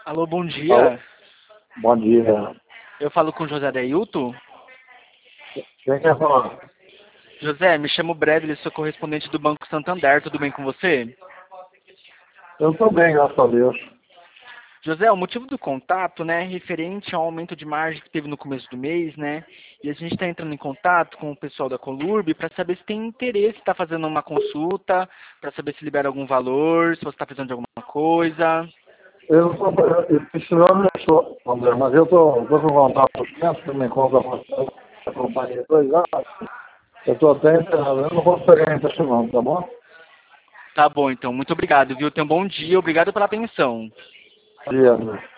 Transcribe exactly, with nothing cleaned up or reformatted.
Alô, bom Alô, dia. bom dia. Eu falo com José Dailton. Quem quer falar? José, me chamo Bradley, sou correspondente do Banco Santander. Tudo bem com você? Eu estou bem, graças a Deus. José, o motivo do contato, né, é referente ao aumento de margem que teve no começo do mês, né? E a gente está entrando em contato com o pessoal da Colurb para saber se tem interesse, está fazendo uma consulta, para saber se libera algum valor, se você está precisando de alguma coisa. Eu estou precisando de sua, André, mas eu estou com contato com os clientes que me conta a companhia dois anos. Eu estou até interessado, eu não vou pegar a impressão não, tá bom? Tá bom, então. Muito obrigado, viu? Tenha um bom dia. Obrigado pela atenção. Bom dia, André.